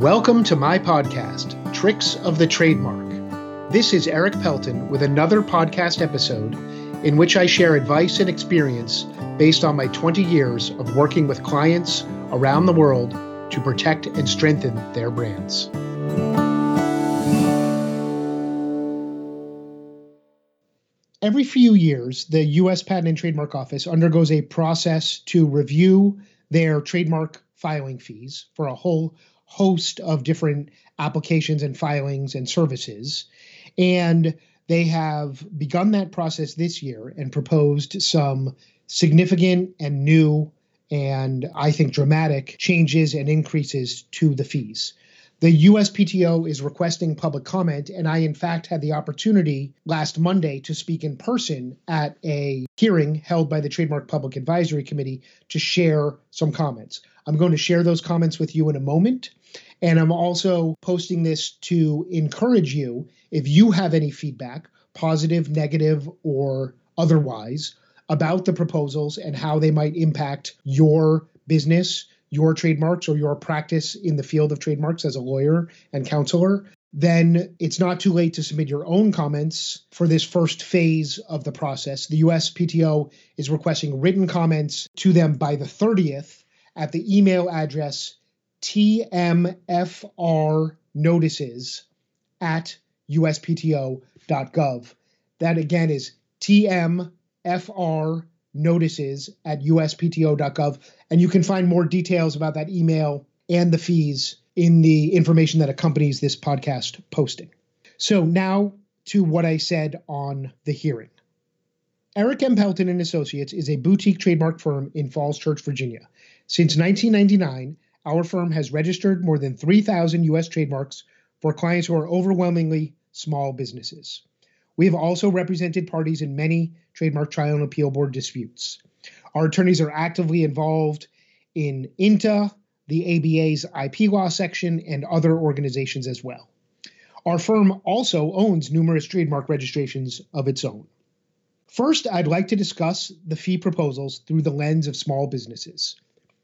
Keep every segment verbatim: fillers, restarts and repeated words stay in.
Welcome to my podcast, Tricks of the Trademark. This is Eric Pelton with another podcast episode in which I share advice and experience based on my twenty years of working with clients around the world to protect and strengthen their brands. Every few years, the U S Patent and Trademark Office undergoes a process to review their trademark filing fees for a whole host of different applications and filings and services. And they have begun that process this year and proposed some significant and new and I think dramatic changes and increases to the fees. The U S P T O is requesting public comment, and I in fact had the opportunity last Monday to speak in person at a hearing held by the Trademark Public Advisory Committee to share some comments. I'm going to share those comments with you in a moment, and I'm also posting this to encourage you, if you have any feedback, positive, negative, or otherwise, about the proposals and how they might impact your business, your trademarks, or your practice in the field of trademarks as a lawyer and counselor, then it's not too late to submit your own comments for this first phase of the process. The U S P T O is requesting written comments to them by the thirtieth at the email address T M F R notices at U S P T O dot gov. That again is T M F R notices at U S P T O dot gov. And you can find more details about that email and the fees in the information that accompanies this podcast posting. So now to what I said on the hearing. Eric M. Pelton and Associates is a boutique trademark firm in Falls Church, Virginia. Since nineteen ninety-nine, our firm has registered more than three thousand U S trademarks for clients who are overwhelmingly small businesses. We have also represented parties in many trademark trial and appeal board disputes. Our attorneys are actively involved in I N T A, the A B A's I P law section, and other organizations as well. Our firm also owns numerous trademark registrations of its own. First, I'd like to discuss the fee proposals through the lens of small businesses.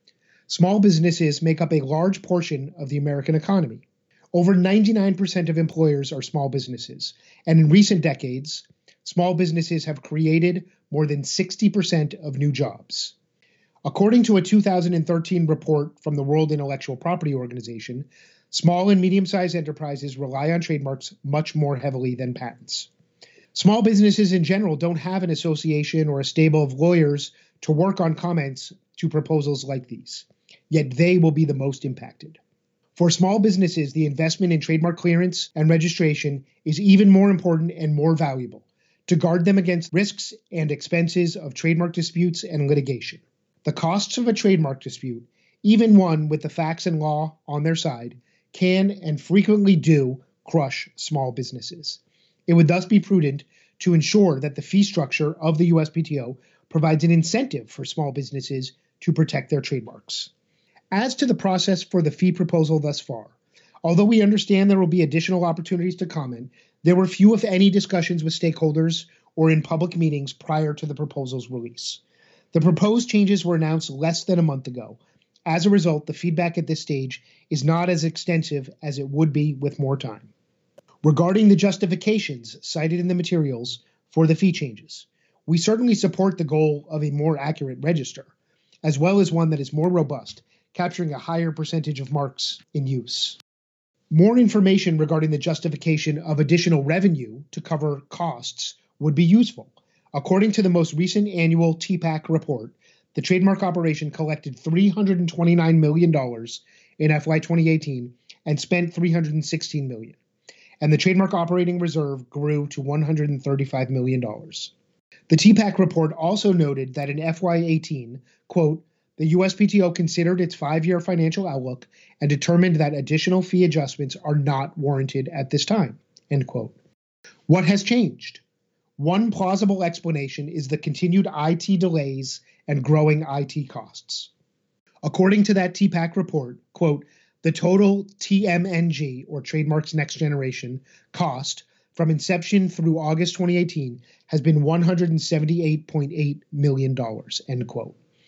Small businesses make up a large portion of the American economy. Over ninety-nine percent of employers are small businesses, and in recent decades, small businesses have created more than sixty percent of new jobs. According to a two thousand thirteen report from the World Intellectual Property Organization, small and medium-sized enterprises rely on trademarks much more heavily than patents. Small businesses in general don't have an association or a stable of lawyers to work on comments to proposals like these, yet they will be the most impacted. For small businesses, the investment in trademark clearance and registration is even more important and more valuable to guard them against risks and expenses of trademark disputes and litigation. The costs of a trademark dispute, even one with the facts and law on their side, can and frequently do crush small businesses. It would thus be prudent to ensure that the fee structure of the U S P T O provides an incentive for small businesses to protect their trademarks. As to the process for the fee proposal thus far, although we understand there will be additional opportunities to comment, there were few, if any, discussions with stakeholders or in public meetings prior to the proposal's release. The proposed changes were announced less than a month ago. As a result, the feedback at this stage is not as extensive as it would be with more time. Regarding the justifications cited in the materials for the fee changes, we certainly support the goal of a more accurate register, as well as one that is more robust, capturing a higher percentage of marks in use. More information regarding the justification of additional revenue to cover costs would be useful. According to the most recent annual T PAC report, the trademark operation collected three hundred twenty-nine million dollars in F Y twenty eighteen and spent three hundred sixteen million dollars, and the trademark operating reserve grew to one hundred thirty-five million dollars. The T PAC report also noted that in F Y eighteen, quote, the U S P T O considered its five-year financial outlook and determined that additional fee adjustments are not warranted at this time, end quote. What has changed? One plausible explanation is the continued I T delays and growing I T costs. According to that T PAC report, quote, the total T M N G, or Trademarks Next Generation, cost from inception through August twenty eighteen has been one hundred seventy-eight point eight million dollars, end quote.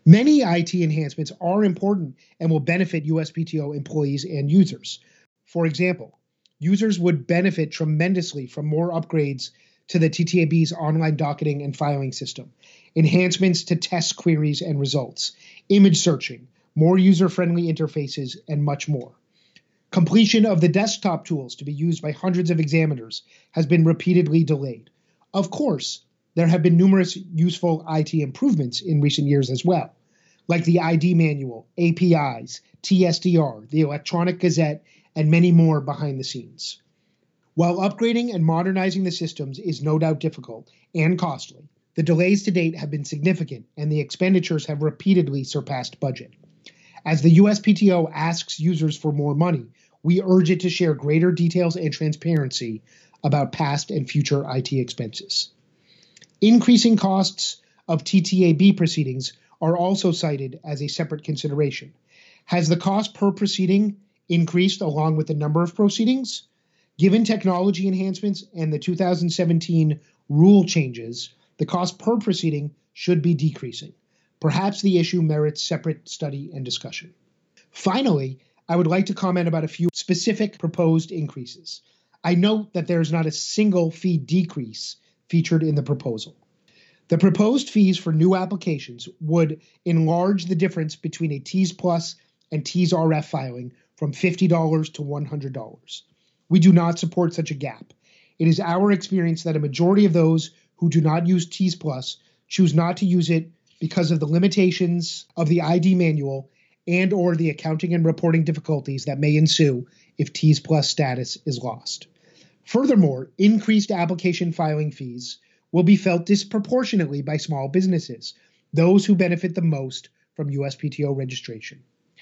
Many I T enhancements are important and will benefit U S P T O employees and users. For example, users would benefit tremendously from more upgrades to the T T A B's online docketing and filing system, enhancements to test queries and results, image searching, more user-friendly interfaces, and much more. Completion of the desktop tools to be used by hundreds of examiners has been repeatedly delayed. Of course, there have been numerous useful I T improvements in recent years as well, like the I D manual, A P Is, T S D R, the Electronic Gazette, and many more behind the scenes. While upgrading and modernizing the systems is no doubt difficult and costly, the delays to date have been significant and the expenditures have repeatedly surpassed budget. As the U S P T O asks users for more money, we urge it to share greater details and transparency about past and future I T expenses. Increasing costs of T T A B proceedings are also cited as a separate consideration. Has the cost per proceeding increased along with the number of proceedings? Given technology enhancements and the two thousand seventeen rule changes, the cost per proceeding should be decreasing. Perhaps the issue merits separate study and discussion. Finally, I would like to comment about a few specific proposed increases. I note that there is not a single fee decrease featured in the proposal. The proposed fees for new applications would enlarge the difference between a T E A S Plus and T E A S R F filing from fifty dollars to one hundred dollars. We do not support such a gap. It is our experience that a majority of those who do not use T E A S Plus choose not to use it because of the limitations of the I D manual and or the accounting and reporting difficulties that may ensue if T E A S Plus status is lost. Furthermore, increased application filing fees will be felt disproportionately by small businesses, those who benefit the most from U S P T O registration.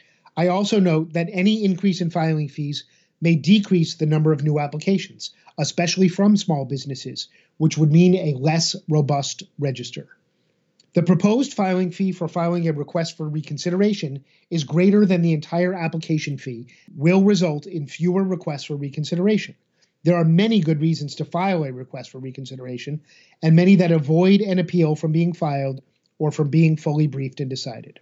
I also note that any increase in filing fees may decrease the number of new applications, especially from small businesses, which would mean a less robust register. The proposed filing fee for filing a request for reconsideration is greater than the entire application fee, will result in fewer requests for reconsideration. There are many good reasons to file a request for reconsideration, and many that avoid an appeal from being filed or from being fully briefed and decided.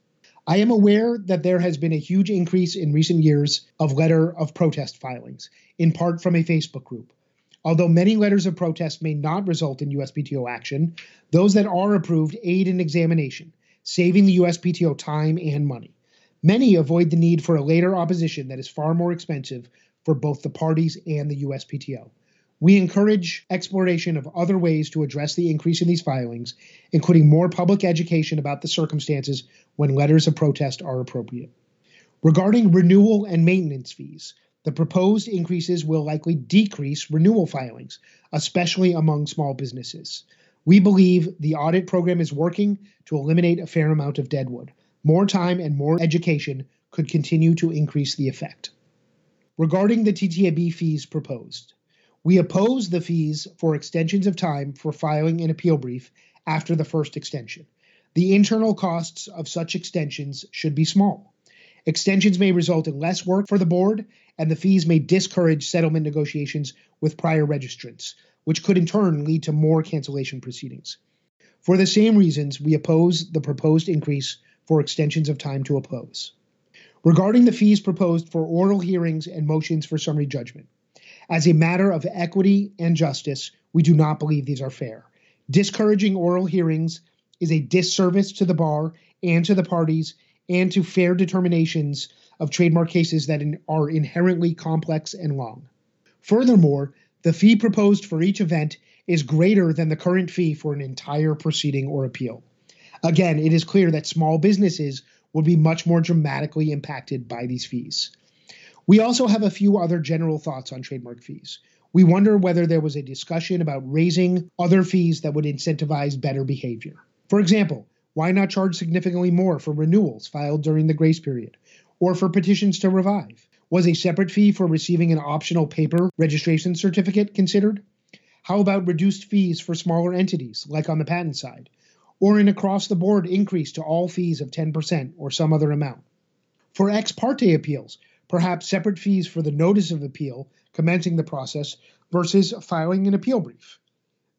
I am aware that there has been a huge increase in recent years of letter of protest filings, in part from a Facebook group. Although many letters of protest may not result in U S P T O action, those that are approved aid in examination, saving the U S P T O time and money. Many avoid the need for a later opposition that is far more expensive for both the parties and the U S P T O. We encourage exploration of other ways to address the increase in these filings, including more public education about the circumstances when letters of protest are appropriate. Regarding renewal and maintenance fees, the proposed increases will likely decrease renewal filings, especially among small businesses. We believe the audit program is working to eliminate a fair amount of deadwood. More time and more education could continue to increase the effect. Regarding the T T A B fees proposed, we oppose the fees for extensions of time for filing an appeal brief after the first extension. The internal costs of such extensions should be small. Extensions may result in less work for the board, and the fees may discourage settlement negotiations with prior registrants, which could in turn lead to more cancellation proceedings. For the same reasons, we oppose the proposed increase for extensions of time to oppose. Regarding the fees proposed for oral hearings and motions for summary judgment, as a matter of equity and justice, we do not believe these are fair. Discouraging oral hearings is a disservice to the bar and to the parties and to fair determinations of trademark cases that in, are inherently complex and long. Furthermore, the fee proposed for each event is greater than the current fee for an entire proceeding or appeal. Again, it is clear that small businesses would be much more dramatically impacted by these fees. We also have a few other general thoughts on trademark fees. We wonder whether there was a discussion about raising other fees that would incentivize better behavior. For example, why not charge significantly more for renewals filed during the grace period, or for petitions to revive? Was a separate fee for receiving an optional paper registration certificate considered? How about reduced fees for smaller entities, like on the patent side, or an across-the-board increase to all fees of ten percent or some other amount? For ex parte appeals, perhaps separate fees for the notice of appeal commencing the process versus filing an appeal brief.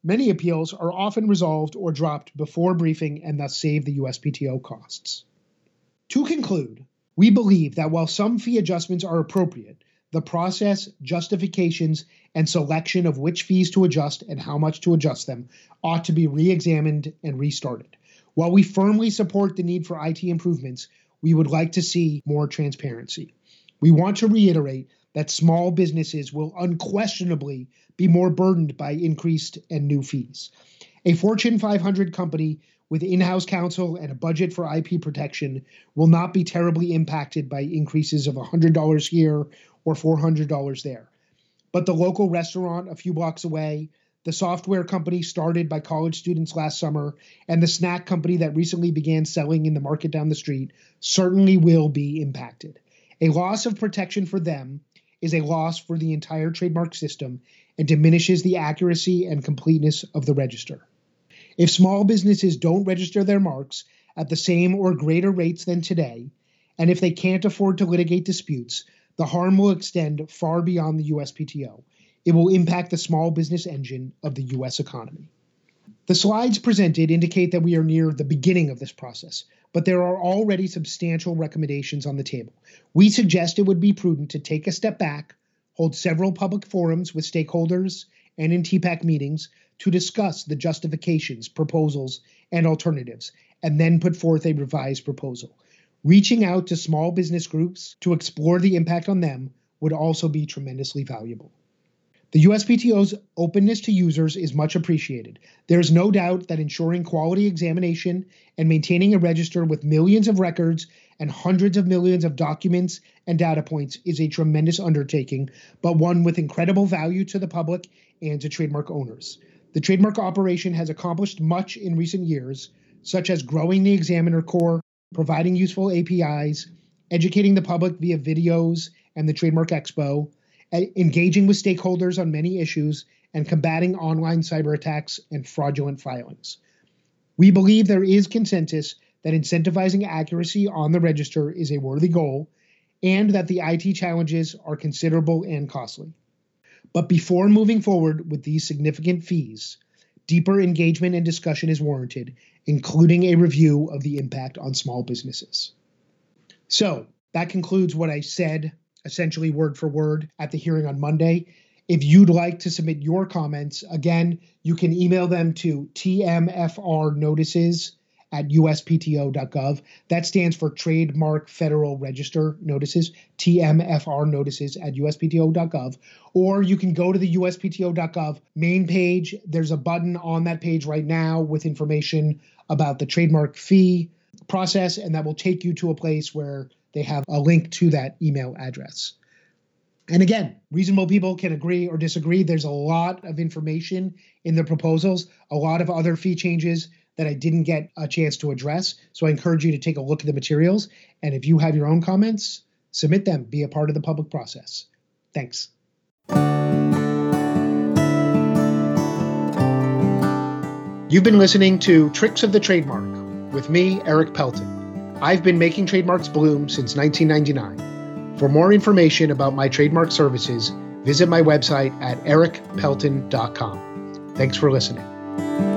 Many appeals are often resolved or dropped before briefing and thus save the U S P T O costs. To conclude, we believe that while some fee adjustments are appropriate, the process, justifications, and selection of which fees to adjust and how much to adjust them ought to be re-examined and restarted. While we firmly support the need for I T improvements, we would like to see more transparency. We want to reiterate that small businesses will unquestionably be more burdened by increased and new fees. A Fortune five hundred company with in-house counsel and a budget for I P protection will not be terribly impacted by increases of one hundred dollars here or four hundred dollars there. But the local restaurant a few blocks away, the software company started by college students last summer, and the snack company that recently began selling in the market down the street certainly will be impacted. A loss of protection for them is a loss for the entire trademark system and diminishes the accuracy and completeness of the register. If small businesses don't register their marks at the same or greater rates than today, and if they can't afford to litigate disputes, the harm will extend far beyond the U S P T O. It will impact the small business engine of the U S economy. The slides presented indicate that we are near the beginning of this process, but there are already substantial recommendations on the table. We suggest it would be prudent to take a step back, hold several public forums with stakeholders and in T PAC meetings to discuss the justifications, proposals, and alternatives, and then put forth a revised proposal. Reaching out to small business groups to explore the impact on them would also be tremendously valuable. The U S P T O's openness to users is much appreciated. There is no doubt that ensuring quality examination and maintaining a register with millions of records and hundreds of millions of documents and data points is a tremendous undertaking, but one with incredible value to the public and to trademark owners. The trademark operation has accomplished much in recent years, such as growing the examiner corps, providing useful A P Is, educating the public via videos and the Trademark Expo, engaging with stakeholders on many issues, and combating online cyber attacks and fraudulent filings. We believe there is consensus that incentivizing accuracy on the register is a worthy goal, and that the I T challenges are considerable and costly. But before moving forward with these significant fees, deeper engagement and discussion is warranted, including a review of the impact on small businesses. So that concludes what I said, essentially word for word, at the hearing on Monday. If you'd like to submit your comments, again, you can email them to T M F R notices at U S P T O dot gov. That stands for Trademark Federal Register Notices, T M F R notices at U S P T O dot gov. Or you can go to the U S P T O dot gov main page. There's a button on that page right now with information about the trademark fee process, and that will take you to a place where they have a link to that email address. And again, reasonable people can agree or disagree. There's a lot of information in the proposals, a lot of other fee changes that I didn't get a chance to address. So I encourage you to take a look at the materials. And if you have your own comments, submit them, be a part of the public process. Thanks. You've been listening to Tricks of the Trademark with me, Eric Pelton. I've been making trademarks bloom since nineteen ninety-nine. For more information about my trademark services, visit my website at eric pelton dot com. Thanks for listening.